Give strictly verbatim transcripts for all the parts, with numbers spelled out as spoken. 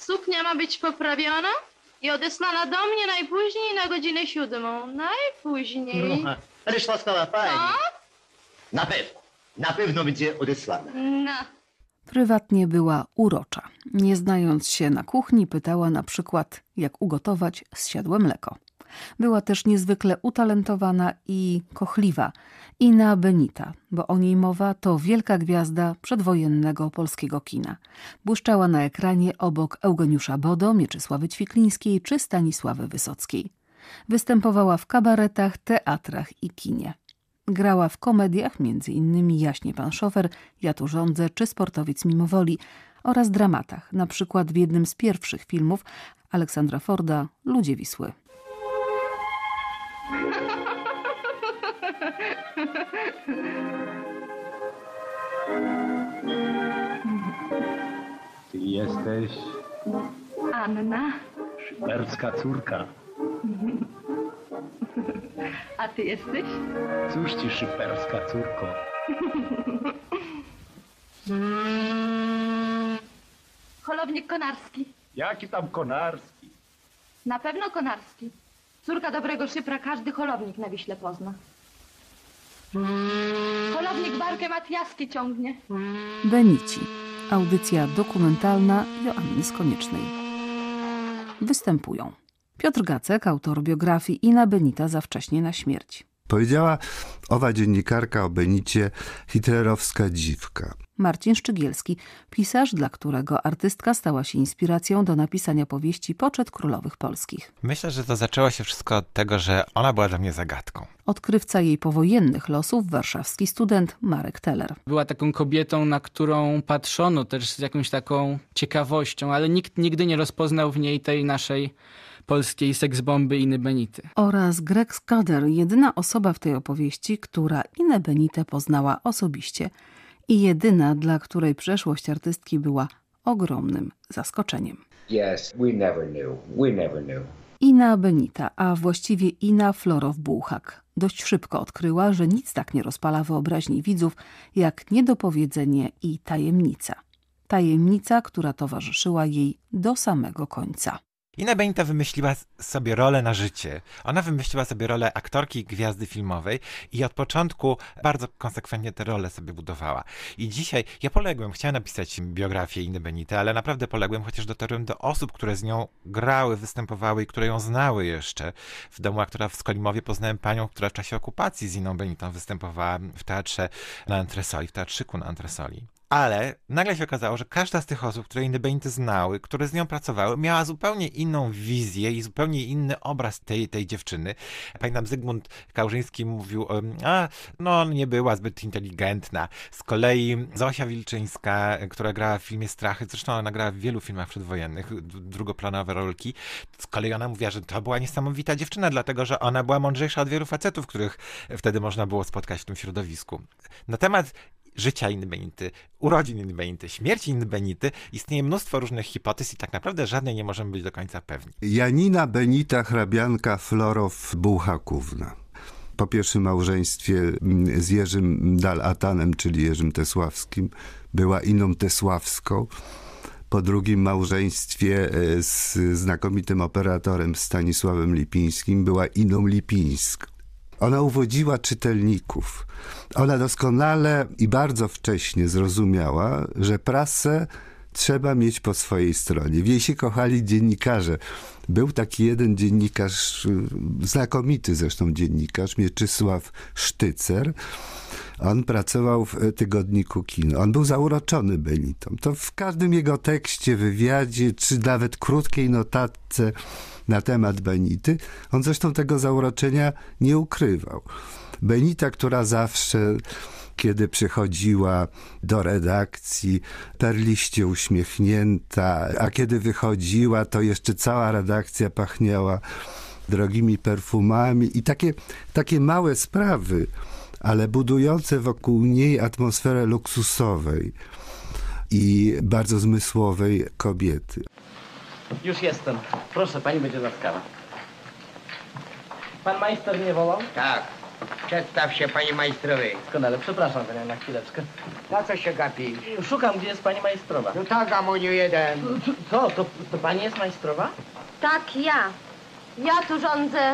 suknia ma być poprawiona i odesłana do mnie najpóźniej na godzinę siódmą. Najpóźniej. No, ależ łaskawa pani. No? Na pewno, na pewno będzie odesłana. No. Prywatnie była urocza. Nie znając się na kuchni, pytała na przykład, jak ugotować zsiadłe mleko. Była też niezwykle utalentowana i kochliwa. Ina Benita, bo o niej mowa, to wielka gwiazda przedwojennego polskiego kina. Błyszczała na ekranie obok Eugeniusza Bodo, Mieczysławy Ćwiklińskiej czy Stanisławy Wysockiej. Występowała w kabaretach, teatrach i kinie. Grała w komediach, między innymi Jaśnie pan szofer, Ja tu rządzę czy Sportowiec mimowoli, oraz dramatach, na przykład w jednym z pierwszych filmów Aleksandra Forda Ludzie Wisły. Ty jesteś Anna, szyperska córka. a ty jesteś? Cóż ci szyperska córko? Holownik Konarski. Jaki tam Konarski? Na pewno Konarski. Córka dobrego szypra każdy holownik na Wiśle pozna. Holownik barkę Matiaski ciągnie. Benici. Audycja dokumentalna Joanny Skoniecznej. Występują Piotr Gacek, autor biografii Ina Benita za wcześnie na śmierć. Powiedziała owa dziennikarka o Benicie hitlerowska dziwka. Marcin Szczygielski, pisarz, dla którego artystka stała się inspiracją do napisania powieści Poczet Królowych Polskich. Myślę, że to zaczęło się wszystko od tego, że ona była dla mnie zagadką. Odkrywca jej powojennych losów, warszawski student Marek Teller. Była taką kobietą, na którą patrzono też z jakąś taką ciekawością, ale nikt nigdy nie rozpoznał w niej tej naszej polskiej seksbomby Iny Benity. Oraz Greg Scudder, jedyna osoba w tej opowieści, która Inę Benitę poznała osobiście i jedyna, dla której przeszłość artystki była ogromnym zaskoczeniem. Yes, we never knew. We never knew. Ina Benita, a właściwie Ina Florow-Bułhak, dość szybko odkryła, że nic tak nie rozpala wyobraźni widzów, jak niedopowiedzenie i tajemnica. Tajemnica, która towarzyszyła jej do samego końca. Ina Benita wymyśliła sobie rolę na życie. Ona wymyśliła sobie rolę aktorki gwiazdy filmowej i od początku bardzo konsekwentnie tę rolę sobie budowała. I dzisiaj ja poległem, chciałem napisać biografię Iny Benity, ale naprawdę poległem, chociaż dotarłem do osób, które z nią grały, występowały i które ją znały jeszcze. W domu aktora w Skolimowie poznałem panią, która w czasie okupacji z Iną Benitą występowała w teatrze na Antresoli, w teatrzyku na Antresoli. Ale nagle się okazało, że każda z tych osób, które Inę Benitę znały, które z nią pracowały, miała zupełnie inną wizję i zupełnie inny obraz tej, tej dziewczyny. Pamiętam, Zygmunt Kałużyński mówił, a no nie była zbyt inteligentna. Z kolei Zosia Wilczyńska, która grała w filmie Strachy, zresztą ona grała w wielu filmach przedwojennych, drugoplanowe rolki, z kolei ona mówiła, że to była niesamowita dziewczyna, dlatego że ona była mądrzejsza od wielu facetów, których wtedy można było spotkać w tym środowisku. Na temat życia Inny Benity, urodzin Inny Benity, śmierci Inny Benity istnieje mnóstwo różnych hipotez i tak naprawdę żadnej nie możemy być do końca pewni. Janina Benita, hrabianka Florow-Bułhakówna. Po pierwszym małżeństwie z Jerzym Dal-Atanem, czyli Jerzym Tesławskim, była Iną Tesławską. Po drugim małżeństwie z znakomitym operatorem Stanisławem Lipińskim była Iną Lipińską. Ona uwodziła czytelników. Ona doskonale i bardzo wcześnie zrozumiała, że prasę trzeba mieć po swojej stronie. W jej się kochali dziennikarze. Był taki jeden dziennikarz, znakomity zresztą dziennikarz, Mieczysław Sztycer. On pracował w tygodniku Kino. On był zauroczony Benitą. To w każdym jego tekście, wywiadzie, czy nawet krótkiej notatce na temat Benity, on zresztą tego zauroczenia nie ukrywał. Benita, która zawsze, kiedy przychodziła do redakcji, perliście uśmiechnięta, a kiedy wychodziła, to jeszcze cała redakcja pachniała drogimi perfumami i takie, takie małe sprawy, ale budujące wokół niej atmosferę luksusowej i bardzo zmysłowej kobiety. Już jestem. Proszę, pani będzie laskawa. Pan majster mnie wołał? Tak, Przedstaw się, panie majstrowej. Doskonale, przepraszam panią na chwileczkę. Na co się gapisz? Szukam, gdzie jest pani majstrowa. No tak, Gamoniu jeden. Co, to, to pani jest majstrowa? Tak, ja. Ja tu rządzę.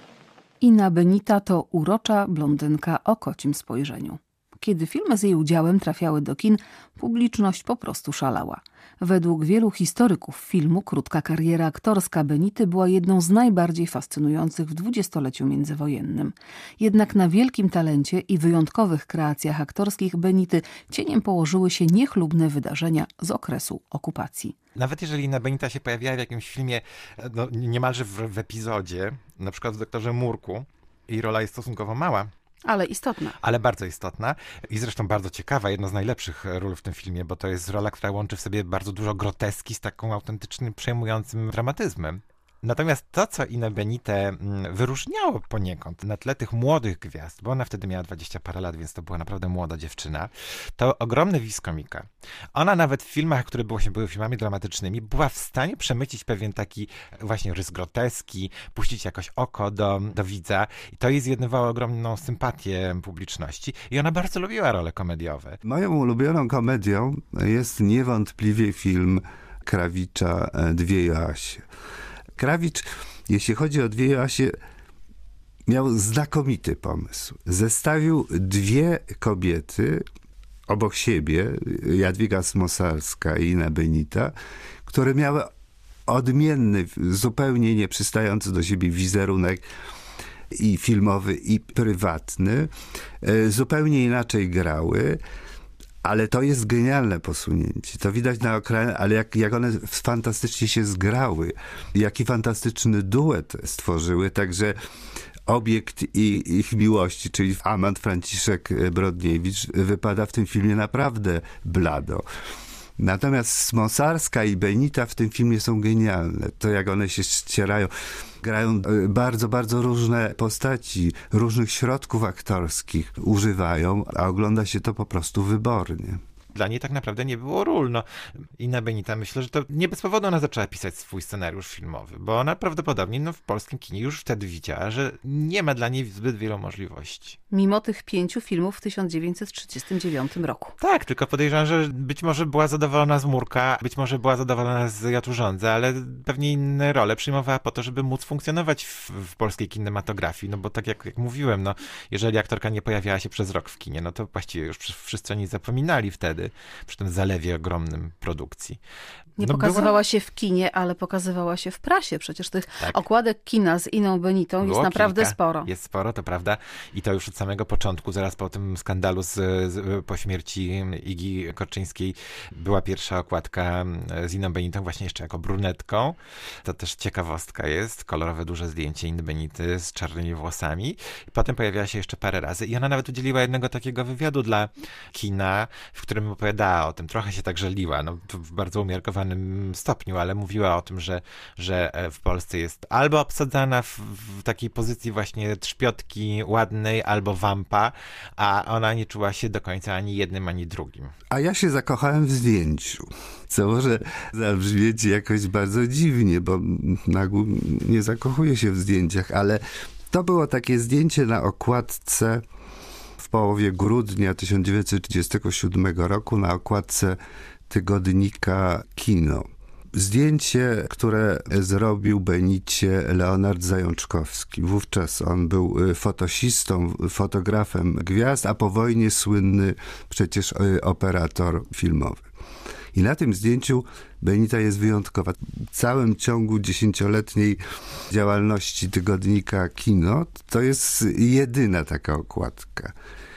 Ina Benita to urocza blondynka o kocim spojrzeniu. Kiedy filmy z jej udziałem trafiały do kin, publiczność po prostu szalała. Według wielu historyków filmu krótka kariera aktorska Benity była jedną z najbardziej fascynujących w dwudziestoleciu międzywojennym. Jednak na wielkim talencie i wyjątkowych kreacjach aktorskich Benity cieniem położyły się niechlubne wydarzenia z okresu okupacji. Nawet jeżeli Ina Benita się pojawiała w jakimś filmie, no, niemalże w, w epizodzie, na przykład w Doktorze Murku, jej rola jest stosunkowo mała, Ale istotna. ale bardzo istotna i zresztą bardzo ciekawa, jedna z najlepszych ról w tym filmie, bo to jest rola, która łączy w sobie bardzo dużo groteski z taką autentycznym, przejmującym dramatyzmem. Natomiast to, co Inę Benitę wyróżniało poniekąd na tle tych młodych gwiazd, bo ona wtedy miała dwadzieścia parę lat, więc to była naprawdę młoda dziewczyna, to ogromny vis komika. Ona nawet w filmach, które właśnie były filmami dramatycznymi, była w stanie przemycić pewien taki właśnie rys groteski, puścić jakoś oko do, do widza i to jej zjednywało ogromną sympatię publiczności i ona bardzo lubiła role komediowe. Moją ulubioną komedią jest niewątpliwie film Krawicza Dwie Joasie. Krawicz, jeśli chodzi o Dwie Joasie, miał znakomity pomysł. Zestawił dwie kobiety obok siebie, Jadwiga Smosarska i Ina Benita, które miały odmienny, zupełnie nieprzystający do siebie wizerunek i filmowy, i prywatny. Zupełnie inaczej grały. Ale to jest genialne posunięcie. To widać na ekranie, ale jak, jak one fantastycznie się zgrały. Jaki fantastyczny duet stworzyły. Także obiekt i, ich miłości, czyli amant Franciszek Brodniewicz, wypada w tym filmie naprawdę blado. Natomiast Smosarska i Benita w tym filmie są genialne. To jak one się ścierają. Grają bardzo, bardzo różne postaci, różnych środków aktorskich używają, a ogląda się to po prostu wybornie. Dla niej tak naprawdę nie było ról. No, Ina Benita, myślę, że to nie bez powodu ona zaczęła pisać swój scenariusz filmowy, bo ona prawdopodobnie no, w polskim kinie już wtedy widziała, że nie ma dla niej zbyt wielu możliwości. Mimo tych pięciu filmów w tysiąc dziewięćset trzydziestym dziewiątym roku. Tak, tylko podejrzewam, że być może była zadowolona z Murka, być może była zadowolona z Ja tu rządzę, ale pewnie inne role przyjmowała po to, żeby móc funkcjonować w, w polskiej kinematografii, no bo tak jak, jak mówiłem, no, jeżeli aktorka nie pojawiała się przez rok w kinie, no to właściwie już wszyscy o niej zapominali wtedy, przy tym zalewie ogromnym produkcji. Nie No pokazywała była... się w kinie, ale pokazywała się w prasie. Przecież tych tak. okładek kina z Iną Benitą Było jest naprawdę kilka. sporo. Jest sporo, to prawda. I to już od samego początku, zaraz po tym skandalu z, z, po śmierci Igi Korczyńskiej była pierwsza okładka z Iną Benitą, właśnie jeszcze jako brunetką. To też ciekawostka jest. Kolorowe, duże zdjęcie Iny Benity z czarnymi włosami. I potem pojawiała się jeszcze parę razy. I ona nawet udzieliła jednego takiego wywiadu dla kina, w którym opowiadała o tym. Trochę się tak żaliła, no, w bardzo umiarkowanym stopniu, ale mówiła o tym, że, że w Polsce jest albo obsadzana w, w takiej pozycji właśnie trzpiotki ładnej, albo wampa, a ona nie czuła się do końca ani jednym, ani drugim. A ja się zakochałem w zdjęciu, co może zabrzmieć jakoś bardzo dziwnie, bo na ogół nie zakochuję się w zdjęciach, ale to było takie zdjęcie na okładce w połowie grudnia tysiąc dziewięćset trzydziestego siódmego roku, na okładce tygodnika Kino. Zdjęcie, które zrobił Benicie Leonard Zajączkowski. Wówczas on był fotosistą, fotografem gwiazd, a po wojnie słynny przecież operator filmowy. I na tym zdjęciu Benita jest wyjątkowa. W całym ciągu dziesięcioletniej działalności tygodnika Kino to jest jedyna taka okładka.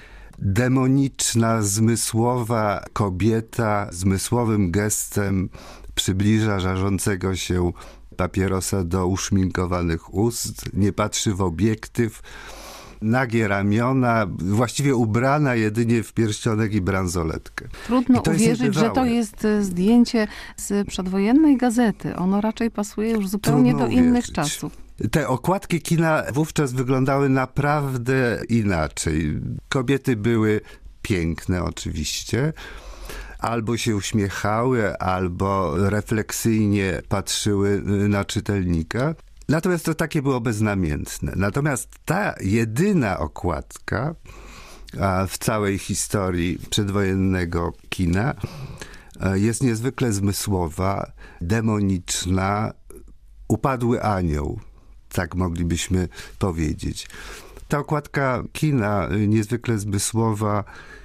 Demoniczna, zmysłowa kobieta zmysłowym gestem przybliża żarzącego się papierosa do uszminkowanych ust, nie patrzy w obiektyw, nagie ramiona, właściwie ubrana jedynie w pierścionek i bransoletkę. Trudno I uwierzyć, że to jest zdjęcie z przedwojennej gazety. Ono raczej pasuje już zupełnie Trudno do innych uwierzyć. czasów. Te okładki kina wówczas wyglądały naprawdę inaczej. Kobiety były piękne oczywiście, albo się uśmiechały, albo refleksyjnie patrzyły na czytelnika. Natomiast to takie było beznamiętne. Natomiast ta jedyna okładka a w całej historii przedwojennego kina jest niezwykle zmysłowa, demoniczna, upadły anioł, tak moglibyśmy powiedzieć. Ta okładka kina niezwykle zmysłowa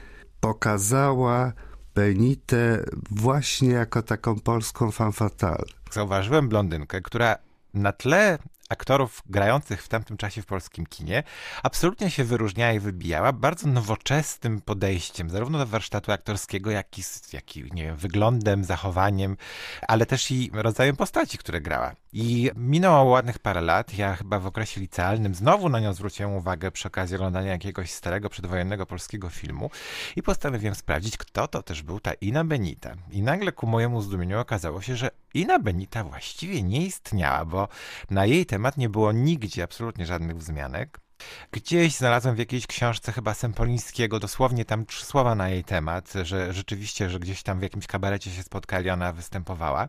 pokazała Benitę właśnie jako taką polską femme fatale. Zauważyłem blondynkę, która na tle aktorów grających w tamtym czasie w polskim kinie absolutnie się wyróżniała i wybijała bardzo nowoczesnym podejściem, zarówno do warsztatu aktorskiego, jak i, jak i nie wiem, wyglądem, zachowaniem, ale też i rodzajem postaci, które grała. I minęło ładnych parę lat, ja chyba w okresie licealnym znowu na nią zwróciłem uwagę przy okazji oglądania jakiegoś starego, przedwojennego polskiego filmu i postanowiłem sprawdzić, kto to też był ta Ina Benita. I nagle ku mojemu zdumieniu okazało się, że Ina Benita właściwie nie istniała, bo na jej temat nie było nigdzie absolutnie żadnych wzmianek. Gdzieś znalazłem w jakiejś książce chyba Sempolińskiego dosłownie tam trzy słowa na jej temat, że rzeczywiście, że gdzieś tam w jakimś kabarecie się spotkali, ona występowała.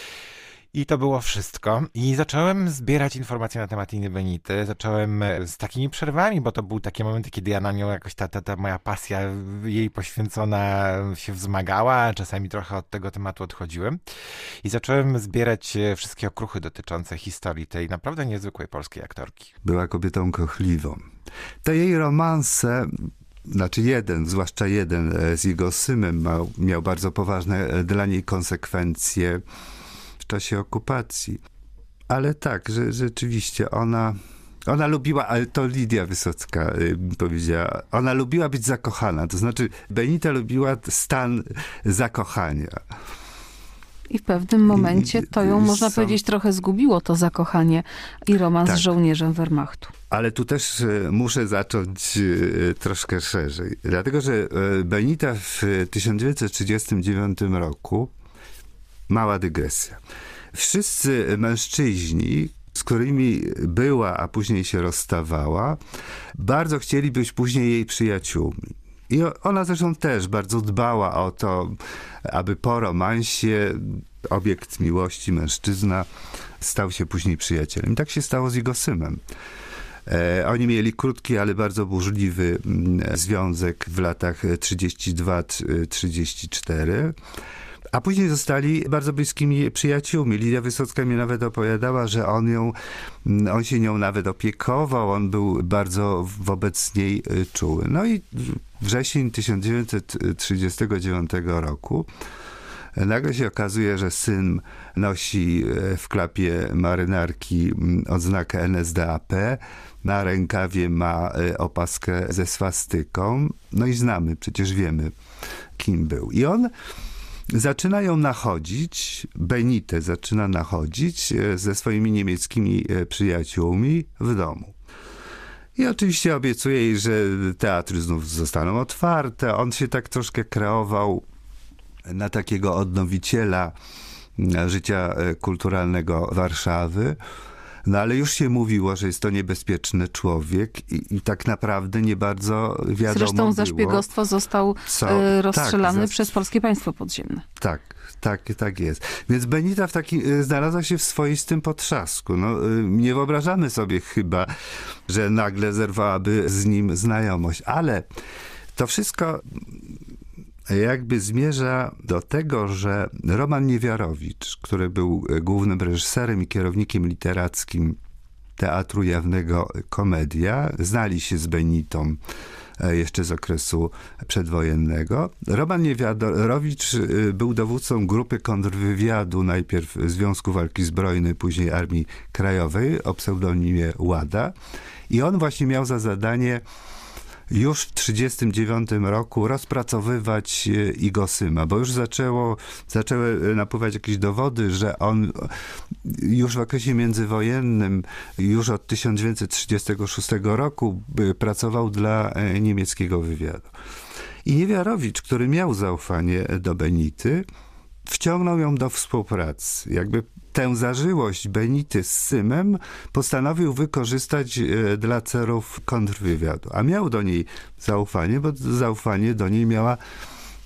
I to było wszystko. I zacząłem zbierać informacje na temat Iny Benity. Zacząłem z takimi przerwami, bo to były takie momenty, kiedy ja na nią jakoś ta, ta, ta moja pasja jej poświęcona się wzmagała. Czasami trochę od tego tematu odchodziłem. I zacząłem zbierać wszystkie okruchy dotyczące historii tej naprawdę niezwykłej polskiej aktorki. Była kobietą kochliwą. Te jej romanse, znaczy jeden, zwłaszcza jeden z jego synem miał, miał bardzo poważne dla niej konsekwencje w czasie okupacji. Ale tak, że rzeczywiście ona, ona lubiła, ale to Lidia Wysocka y, powiedziała, ona lubiła być zakochana. To znaczy Benita lubiła stan zakochania. I w pewnym momencie to ją, I, i można są... powiedzieć, trochę zgubiło to zakochanie i romans tak. z żołnierzem Wehrmachtu. Ale tu też y, muszę zacząć y, troszkę szerzej. Dlatego, że y, Benita w tysiąc dziewięćset trzydziestym dziewiątym roku, mała dygresja, wszyscy mężczyźni, z którymi była, a później się rozstawała, bardzo chcieli być później jej przyjaciółmi. I ona zresztą też bardzo dbała o to, aby po romansie obiekt miłości, mężczyzna, stał się później przyjacielem. I tak się stało z jego synem. E, oni mieli krótki, ale bardzo burzliwy związek w latach trzydziestym drugim do trzydziestego czwartego. A później zostali bardzo bliskimi przyjaciółmi. Lidia Wysocka mi nawet opowiadała, że on ją, on się nią nawet opiekował, on był bardzo wobec niej czuły. No i wrzesień tysiąc dziewięćset trzydziestego dziewiątego roku nagle się okazuje, że syn nosi w klapie marynarki odznakę N S D A P, na rękawie ma opaskę ze swastyką. No i znamy, przecież wiemy, kim był. I on zaczyna ją nachodzić, Benitę zaczyna nachodzić ze swoimi niemieckimi przyjaciółmi w domu. I oczywiście obiecuje jej, że teatry znów zostaną otwarte. On się tak troszkę kreował na takiego odnowiciela życia kulturalnego Warszawy. No ale już się mówiło, że jest to niebezpieczny człowiek i, i tak naprawdę nie bardzo wiadomo Zresztą było, za szpiegostwo został co, rozstrzelany tak, przez polskie państwo podziemne. Tak, tak, tak jest. Więc Benita w takim, znalazła się w swoistym potrzasku. No, nie wyobrażamy sobie chyba, że nagle zerwałaby z nim znajomość, ale to wszystko jakby zmierza do tego, że Roman Niewiarowicz, który był głównym reżyserem i kierownikiem literackim Teatru Jawnego Komedia, znali się z Benitą jeszcze z okresu przedwojennego. Roman Niewiarowicz był dowódcą grupy kontrwywiadu, najpierw Związku Walki Zbrojnej, później Armii Krajowej o pseudonimie Łada. I on właśnie miał za zadanie już w trzydziestym dziewiątym roku rozpracowywać Igosyma, bo już zaczęło, zaczęły napływać jakieś dowody, że on już w okresie międzywojennym, już od tysiąc dziewięćset trzydziestego szóstego roku pracował dla niemieckiego wywiadu. I Niewiarowicz, który miał zaufanie do Benity, wciągnął ją do współpracy. Jakby tę zażyłość Benity z Symem postanowił wykorzystać dla celów kontrwywiadu. A miał do niej zaufanie, bo zaufanie do niej miała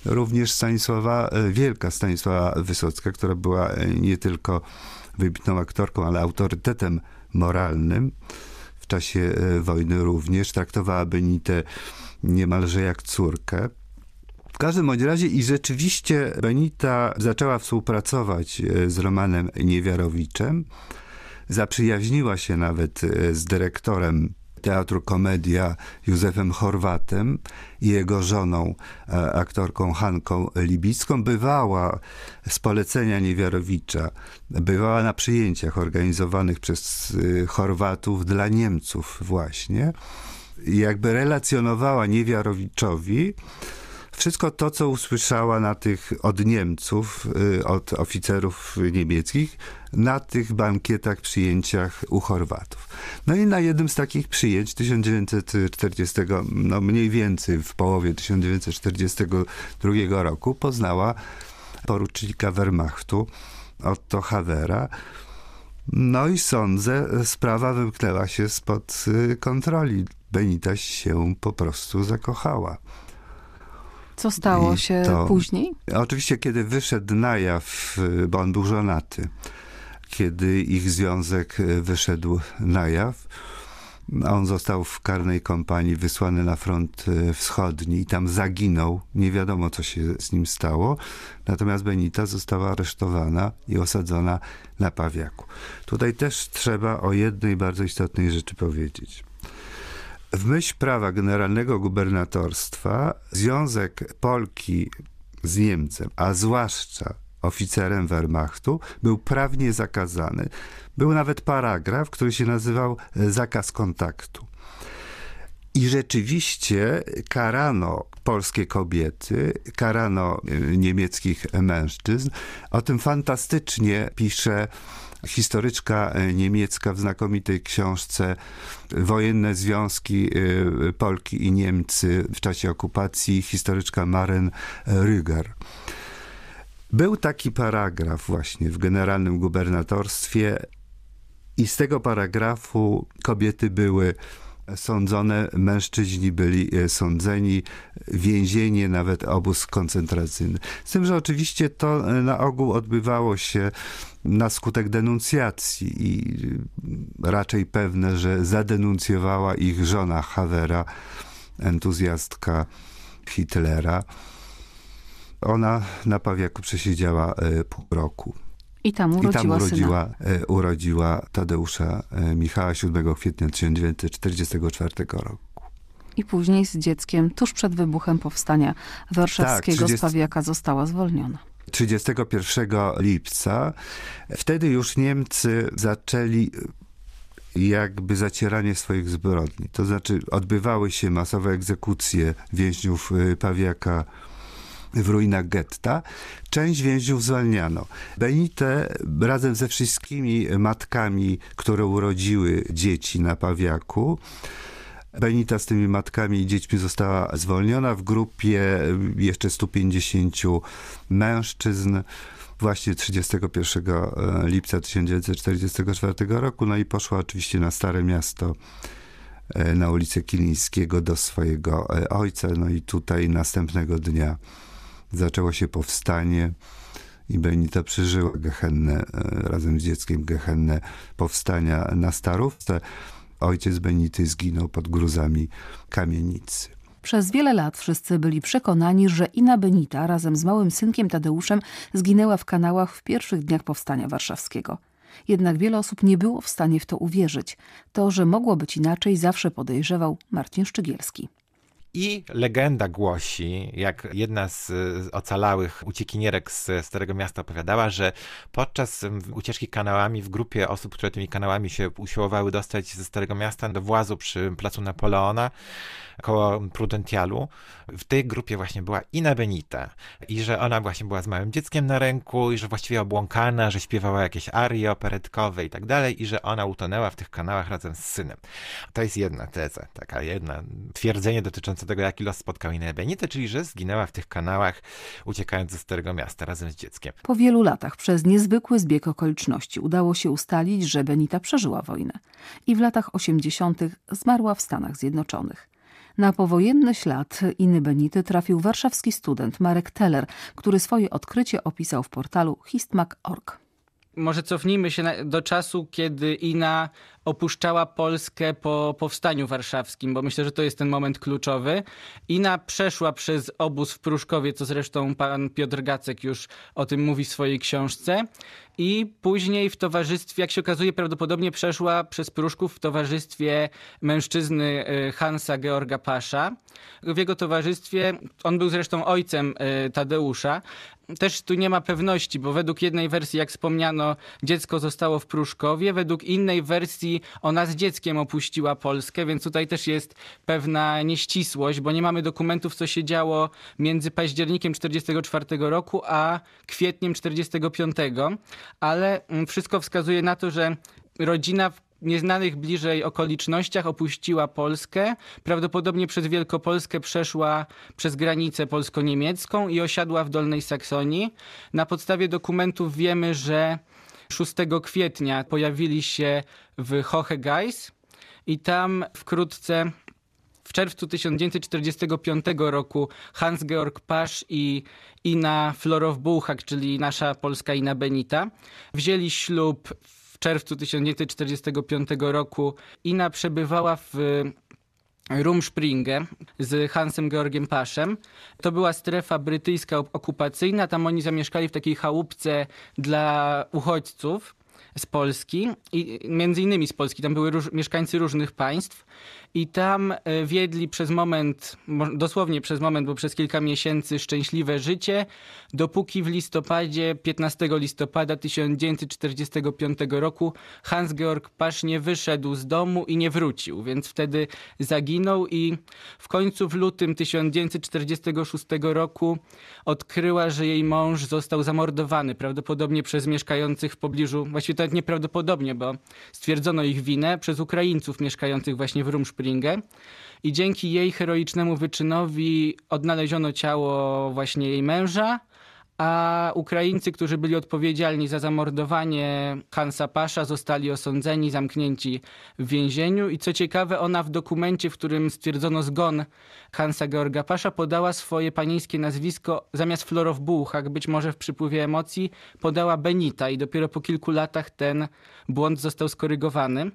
również Stanisława, wielka Stanisława Wysocka, która była nie tylko wybitną aktorką, ale autorytetem moralnym. W czasie wojny również traktowała Benitę niemalże jak córkę. W każdym bądź razie i rzeczywiście Benita zaczęła współpracować z Romanem Niewiarowiczem. Zaprzyjaźniła się nawet z dyrektorem Teatru Komedia Józefem Horwatem i jego żoną, aktorką Hanką Libicką. Bywała z polecenia Niewiarowicza, bywała na przyjęciach organizowanych przez Chorwatów dla Niemców właśnie. I jakby relacjonowała Niewiarowiczowi wszystko to, co usłyszała na tych od Niemców, od oficerów niemieckich, na tych bankietach, przyjęciach u Chorwatów. No i na jednym z takich przyjęć tysiąc dziewięćset czterdziestego, no mniej więcej w połowie tysiąc dziewięćset czterdziestego drugiego roku poznała porucznika Wehrmachtu Otto Hawera. No i sądzę, sprawa wymknęła się spod kontroli. Benita się po prostu zakochała. Co stało I się to, później? Oczywiście, kiedy wyszedł na jaw, bo on był żonaty, kiedy ich związek wyszedł na jaw, on został w karnej kompanii wysłany na front wschodni i tam zaginął. Nie wiadomo, co się z nim stało. Natomiast Benita została aresztowana i osadzona na Pawiaku. Tutaj też trzeba o jednej bardzo istotnej rzeczy powiedzieć. W myśl prawa generalnego gubernatorstwa związek Polki z Niemcem, a zwłaszcza oficerem Wehrmachtu, był prawnie zakazany. Był nawet paragraf, który się nazywał zakaz kontaktu. I rzeczywiście karano polskie kobiety, karano niemieckich mężczyzn. O tym fantastycznie pisze historyczka niemiecka w znakomitej książce Wojenne związki Polki i Niemcy w czasie okupacji, historyczka Maren Rüger. Był taki paragraf właśnie w generalnym gubernatorstwie i z tego paragrafu kobiety były sądzone, mężczyźni byli sądzeni, więzienie, nawet obóz koncentracyjny. Z tym, że oczywiście to na ogół odbywało się na skutek denuncjacji i raczej pewne, że zadenuncjowała ich żona Hawera, entuzjastka Hitlera. Ona na Pawiaku przesiedziała pół roku. I tam urodziła, I tam urodziła, syna. urodziła Tadeusza Michała siódmego kwietnia tysiąc dziewięćset czterdziestego czwartego roku. I później z dzieckiem, tuż przed wybuchem powstania warszawskiego, tak, trzydziestego z Pawiaka została zwolniona. trzydziestego pierwszego lipca. Wtedy już Niemcy zaczęli jakby zacieranie swoich zbrodni. To znaczy odbywały się masowe egzekucje więźniów Pawiaka w ruinach getta. Część więźniów zwalniano. Benitę razem ze wszystkimi matkami, które urodziły dzieci na Pawiaku, Benita z tymi matkami i dziećmi została zwolniona w grupie jeszcze stu pięćdziesięciu mężczyzn właśnie trzydziestego pierwszego lipca tysiąc dziewięćset czterdziestego czwartego roku. No i poszła oczywiście na Stare Miasto, na ulicę Kilińskiego do swojego ojca. No i tutaj następnego dnia zaczęło się powstanie i Benita przeżyła gehennę, razem z dzieckiem gehennę powstania na Starówce. Ojciec Benity zginął pod gruzami kamienicy. Przez wiele lat wszyscy byli przekonani, że Ina Benita razem z małym synkiem Tadeuszem zginęła w kanałach w pierwszych dniach powstania warszawskiego. Jednak wiele osób nie było w stanie w to uwierzyć. To, że mogło być inaczej, zawsze podejrzewał Marcin Szczygielski. I legenda głosi, jak jedna z ocalałych uciekinierek z Starego Miasta opowiadała, że podczas ucieczki kanałami w grupie osób, które tymi kanałami się usiłowały dostać ze Starego Miasta do włazu przy placu Napoleona, koło Prudentialu, w tej grupie właśnie była Ina Benita i że ona właśnie była z małym dzieckiem na ręku i że właściwie obłąkana, że śpiewała jakieś arie operetkowe i tak dalej i że ona utonęła w tych kanałach razem z synem. To jest jedna teza, taka jedna twierdzenie dotyczące tego, jaki los spotkał Inę Benitę, czyli że zginęła w tych kanałach, uciekając ze Starego Miasta razem z dzieckiem. Po wielu latach przez niezwykły zbieg okoliczności udało się ustalić, że Benita przeżyła wojnę i w latach osiemdziesiątych zmarła w Stanach Zjednoczonych. Na powojenny ślad Inny Benity trafił warszawski student Marek Teller, który swoje odkrycie opisał w portalu histmag kropka org. Może cofnijmy się na, do czasu, kiedy Ina opuszczała Polskę po powstaniu warszawskim, bo myślę, że to jest ten moment kluczowy. Ina przeszła przez obóz w Pruszkowie, co zresztą pan Piotr Gacek już o tym mówi w swojej książce. I później w towarzystwie, jak się okazuje, prawdopodobnie przeszła przez Pruszków w towarzystwie mężczyzny Hansa Georga Pasza. W jego towarzystwie, on był zresztą ojcem Tadeusza. Też tu nie ma pewności, bo według jednej wersji, jak wspomniano, dziecko zostało w Pruszkowie, według innej wersji ona z dzieckiem opuściła Polskę, więc tutaj też jest pewna nieścisłość, bo nie mamy dokumentów, co się działo między październikiem czterdziestego czwartego roku a kwietniem czterdziestego piątego, ale wszystko wskazuje na to, że rodzina w nieznanych bliżej okolicznościach opuściła Polskę, prawdopodobnie przez Wielkopolskę przeszła przez granicę polsko-niemiecką i osiadła w Dolnej Saksonii. Na podstawie dokumentów wiemy, że szóstego kwietnia pojawili się w Hohegeis i tam wkrótce w czerwcu tysiąc dziewięćset czterdziestego piątego roku Hans-Georg Pasz i Ina Florow-Bułhak, czyli nasza polska Ina Benita, wzięli ślub w czerwcu tysiąc dziewięćset czterdziestego piątego roku. Ina przebywała w Rumspringe z Hansem Georgiem Paszem. To była strefa brytyjska okupacyjna. Tam oni zamieszkali w takiej chałupce dla uchodźców z Polski i między innymi z Polski. Tam były róż, mieszkańcy różnych państw i tam wiedli przez moment, dosłownie przez moment, bo przez kilka miesięcy szczęśliwe życie, dopóki w listopadzie, piętnastego listopada tysiąc dziewięćset czterdziestego piątego roku Hans-Georg Pasz nie wyszedł z domu i nie wrócił, więc wtedy zaginął i w końcu w lutym tysiąc dziewięćset czterdziestego szóstego roku odkryła, że jej mąż został zamordowany, prawdopodobnie przez mieszkających w pobliżu, właściwie to nieprawdopodobnie, bo stwierdzono ich winę, przez Ukraińców mieszkających właśnie w Rumspringe. I dzięki jej heroicznemu wyczynowi odnaleziono ciało właśnie jej męża, a Ukraińcy, którzy byli odpowiedzialni za zamordowanie Hansa Pasza, zostali osądzeni, zamknięci w więzieniu. I co ciekawe, ona w dokumencie, w którym stwierdzono zgon Hansa Georga Pasza, podała swoje panieńskie nazwisko zamiast Florow-Bułhak, być może w przypływie emocji, podała Benita i dopiero po kilku latach ten błąd został skorygowany.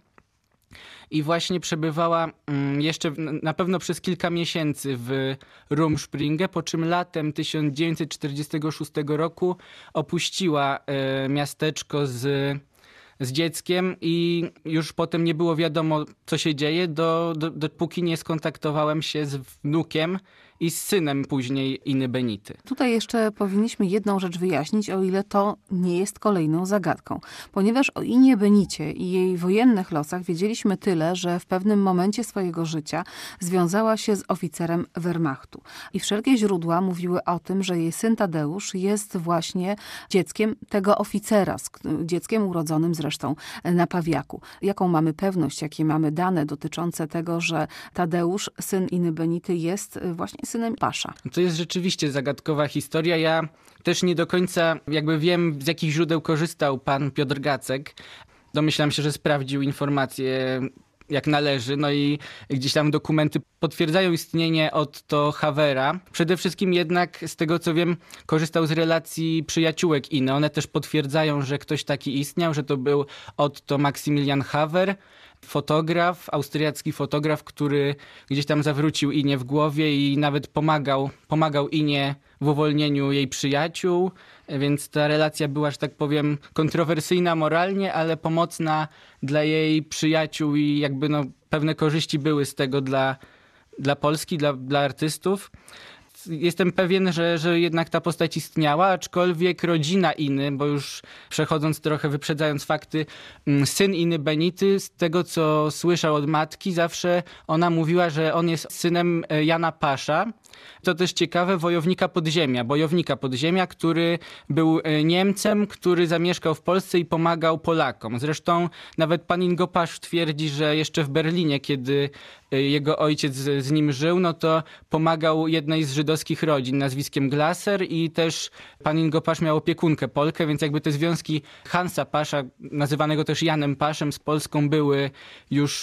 I właśnie przebywała jeszcze na pewno przez kilka miesięcy w Rumspringe, po czym latem tysiąc dziewięćset czterdziestego szóstego roku opuściła miasteczko z, z dzieckiem i już potem nie było wiadomo, co się dzieje, do, do, dopóki nie skontaktowałem się z wnukiem i z synem później Iny Benity. Tutaj jeszcze powinniśmy jedną rzecz wyjaśnić, o ile to nie jest kolejną zagadką. Ponieważ o Inie Benicie i jej wojennych losach wiedzieliśmy tyle, że w pewnym momencie swojego życia związała się z oficerem Wehrmachtu. I wszelkie źródła mówiły o tym, że jej syn Tadeusz jest właśnie dzieckiem tego oficera, dzieckiem urodzonym zresztą na Pawiaku. Jaką mamy pewność, jakie mamy dane dotyczące tego, że Tadeusz, syn Iny Benity, jest właśnie synem Pasza? To jest rzeczywiście zagadkowa historia. Ja też nie do końca jakby wiem, z jakich źródeł korzystał pan Piotr Gacek. Domyślam się, że sprawdził informacje jak należy, no i gdzieś tam dokumenty potwierdzają istnienie Otto Havera. Przede wszystkim jednak, z tego co wiem, korzystał z relacji przyjaciółek Iny. One też potwierdzają, że ktoś taki istniał, że to był Otto Maximilian Haver, fotograf, austriacki fotograf, który gdzieś tam zawrócił Inie w głowie i nawet pomagał, pomagał Inie w uwolnieniu jej przyjaciół, więc ta relacja była, że tak powiem, kontrowersyjna moralnie, ale pomocna dla jej przyjaciół i jakby no, pewne korzyści były z tego dla, dla Polski, dla, dla artystów. Jestem pewien, że, że jednak ta postać istniała, aczkolwiek rodzina Iny, bo już przechodząc trochę, wyprzedzając fakty, syn Iny Benity, z tego co słyszał od matki, zawsze ona mówiła, że on jest synem Jana Pasza. To też ciekawe, wojownika podziemia, bojownika podziemia, który był Niemcem, który zamieszkał w Polsce i pomagał Polakom. Zresztą nawet pan Ingo Pasz twierdzi, że jeszcze w Berlinie, kiedy jego ojciec z nim żył, no to pomagał jednej z żydowskich rodzin nazwiskiem Glaser i też pan Ingo Pasz miał opiekunkę Polkę, więc jakby te związki Hansa Pasza, nazywanego też Janem Paszem, z Polską były już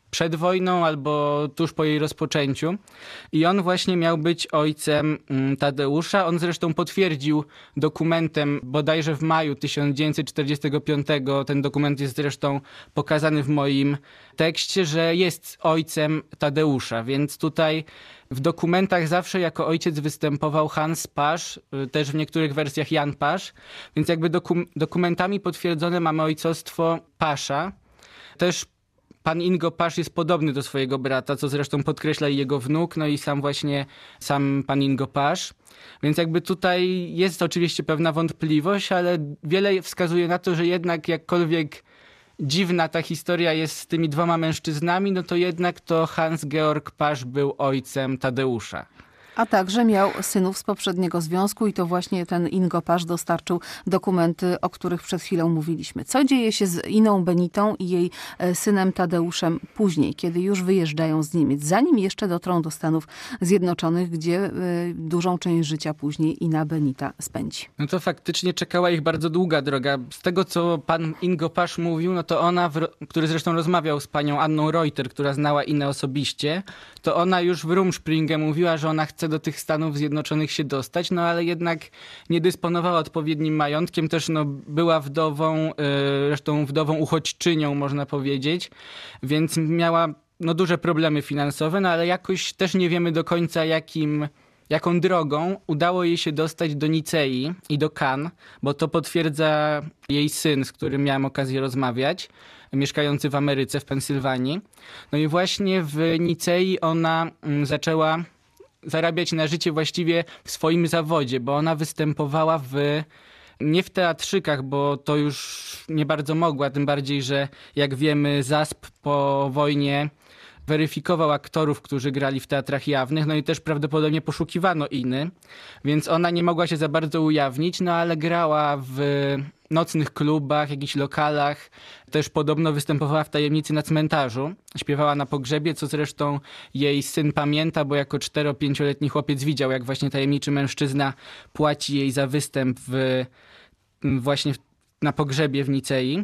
przed wojną albo tuż po jej rozpoczęciu. I on właśnie miał być ojcem Tadeusza. On zresztą potwierdził dokumentem bodajże w maju tysiąc dziewięćset czterdziestego piątego, ten dokument jest zresztą pokazany w moim tekście, że jest ojcem Tadeusza, więc tutaj w dokumentach zawsze jako ojciec występował Hans Pasz, też w niektórych wersjach Jan Pasz, więc jakby dokum- dokumentami potwierdzone mamy ojcostwo Pasza. Też pan Ingo Pasz jest podobny do swojego brata, co zresztą podkreśla i jego wnuk, no i sam właśnie, sam pan Ingo Pasz. Więc jakby tutaj jest oczywiście pewna wątpliwość, ale wiele wskazuje na to, że jednak jakkolwiek dziwna ta historia jest z tymi dwoma mężczyznami, no to jednak to Hans-Georg Pasz był ojcem Tadeusza. A także miał synów z poprzedniego związku i to właśnie ten Ingo Pasz dostarczył dokumenty, o których przed chwilą mówiliśmy. Co dzieje się z Iną Benitą i jej synem Tadeuszem później, kiedy już wyjeżdżają z Niemiec, zanim jeszcze dotrą do Stanów Zjednoczonych, gdzie dużą część życia później Ina Benita spędzi? No to faktycznie czekała ich bardzo długa droga. Z tego, co pan Ingo Pasz mówił, no to ona, w, który zresztą rozmawiał z panią Anną Reuter, która znała Inę osobiście, to ona już w Rumspringe mówiła, że ona chce do tych Stanów Zjednoczonych się dostać, no ale jednak nie dysponowała odpowiednim majątkiem, też no, była wdową, yy, zresztą wdową uchodźczynią, można powiedzieć, więc miała no, duże problemy finansowe, no ale jakoś też nie wiemy do końca jakim, jaką drogą udało jej się dostać do Nicei i do Cannes, bo to potwierdza jej syn, z którym miałem okazję rozmawiać, mieszkający w Ameryce, w Pensylwanii. No i właśnie w Nicei ona mm, zaczęła zarabiać na życie właściwie w swoim zawodzie, bo ona występowała w, nie w teatrzykach, bo to już nie bardzo mogła, tym bardziej, że jak wiemy Z A S P po wojnie weryfikował aktorów, którzy grali w teatrach jawnych, no i też prawdopodobnie poszukiwano Iny, więc ona nie mogła się za bardzo ujawnić, no ale grała w nocnych klubach, jakichś lokalach, też podobno występowała w Tajemnicy na cmentarzu, śpiewała na pogrzebie, co zresztą jej syn pamięta, bo jako cztero-pięcioletni chłopiec widział, jak właśnie tajemniczy mężczyzna płaci jej za występ w, właśnie w, na pogrzebie w Nicei.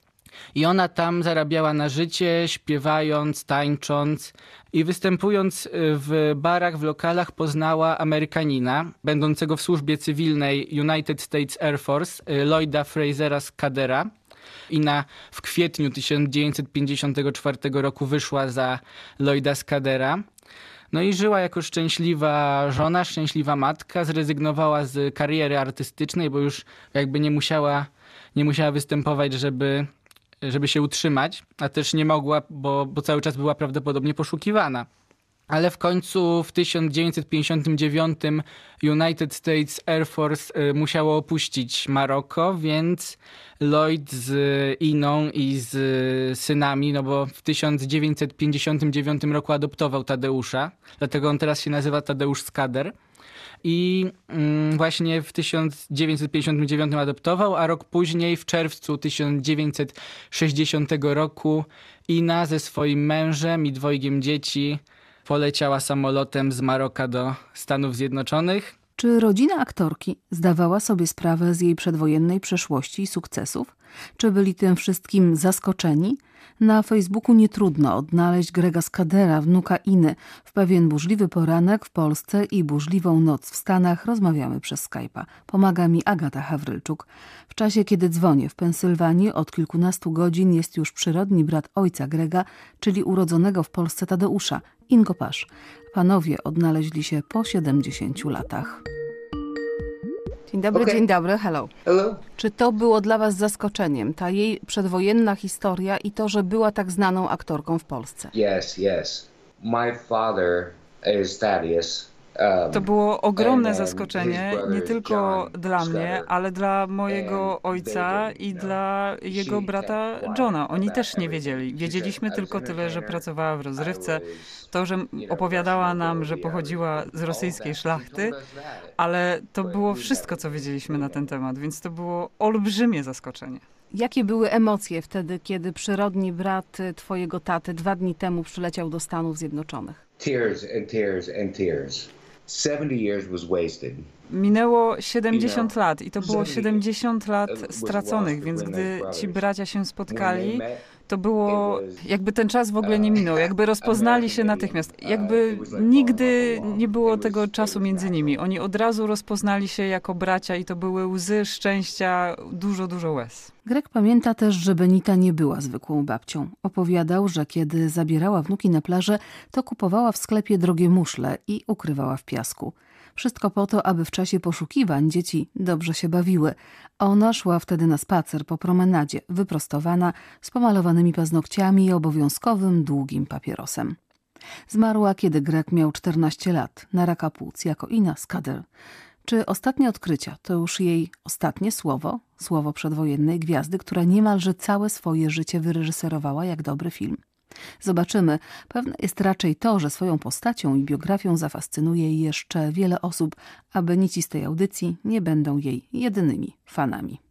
I ona tam zarabiała na życie, śpiewając, tańcząc i występując w barach, w lokalach poznała Amerykanina, będącego w służbie cywilnej United States Air Force, Lloyda Frasera Scadera. Ina w kwietniu tysiąc dziewięćset pięćdziesiątego czwartego roku wyszła za Lloyda Scadera. No i żyła jako szczęśliwa żona, szczęśliwa matka, zrezygnowała z kariery artystycznej, bo już jakby nie musiała, nie musiała występować, żeby... żeby się utrzymać, a też nie mogła, bo, bo cały czas była prawdopodobnie poszukiwana. Ale w końcu w tysiąc dziewięćset pięćdziesiątym dziewiątym United States Air Force musiało opuścić Maroko, więc Lloyd z Iną i z synami, no bo w tysiąc dziewięćset pięćdziesiątym dziewiątym roku adoptował Tadeusza, dlatego on teraz się nazywa Tadeusz Skader. I właśnie w tysiąc dziewięćset pięćdziesiątym dziewiątym adoptował, a rok później, w czerwcu tysiąc dziewięćset sześćdziesiątego roku, Ina ze swoim mężem i dwojgiem dzieci poleciała samolotem z Maroka do Stanów Zjednoczonych. Czy rodzina aktorki zdawała sobie sprawę z jej przedwojennej przeszłości i sukcesów? Czy byli tym wszystkim zaskoczeni? Na Facebooku nie trudno odnaleźć Grega Scadera, wnuka Iny. W pewien burzliwy poranek w Polsce i burzliwą noc w Stanach rozmawiamy przez Skype'a. Pomaga mi Agata Hawrylczuk. W czasie, kiedy dzwonię w Pensylwanii, od kilkunastu godzin jest już przyrodni brat ojca Grega, czyli urodzonego w Polsce Tadeusza, Ingo Pasz. Panowie odnaleźli się po siedemdziesięciu latach. Dzień dobry, Okay. dzień dobry, hello. Hello? Czy to było dla was zaskoczeniem, ta jej przedwojenna historia i to, że była tak znaną aktorką w Polsce? Yes, yes. My father is Thaddeus. Um, To było ogromne and, um, zaskoczenie, his brother nie is tylko John dla Scudder. mnie, ale dla mojego And ojca they didn't i know. dla jego She brata kept quiet Johna. Oni about też nie everything. wiedzieli. She Wiedzieliśmy said, "I was tylko tyle, że entertainer. pracowała w rozrywce. I was, To, że you know, opowiadała nam, że Russian pochodziła nobility, z rosyjskiej all that. szlachty, She told us that. ale to But było we wszystko, never co wiedzieliśmy na knew. ten temat, więc to było olbrzymie zaskoczenie. Jakie były emocje wtedy, kiedy przyrodni brat twojego taty dwa dni temu przyleciał do Stanów Zjednoczonych? Tears and tears and tears. seventy years was wasted. Minęło siedemdziesiąt You know, lat i to było siedemdziesiąt lat straconych, więc gdy ci bracia się spotkali, To było, jakby ten czas w ogóle nie minął, jakby rozpoznali się natychmiast. Jakby nigdy nie było tego czasu między nimi. Oni od razu rozpoznali się jako bracia i to były łzy szczęścia, dużo, dużo łez. Greg pamięta też, że Benita nie była zwykłą babcią. Opowiadał, że kiedy zabierała wnuki na plażę, to kupowała w sklepie drogie muszle i ukrywała w piasku. Wszystko po to, aby w czasie poszukiwań dzieci dobrze się bawiły. Ona szła wtedy na spacer po promenadzie, wyprostowana, z pomalowanymi paznokciami i obowiązkowym długim papierosem. Zmarła, kiedy Greg miał czternaście lat, na raka płuc, jako Ina Scudder. Czy ostatnie odkrycia to już jej ostatnie słowo? Słowo przedwojennej gwiazdy, która niemalże całe swoje życie wyreżyserowała jak dobry film. Zobaczymy. Pewne jest raczej to, że swoją postacią i biografią zafascynuje jeszcze wiele osób, aby nici z tej audycji nie będą jej jedynymi fanami.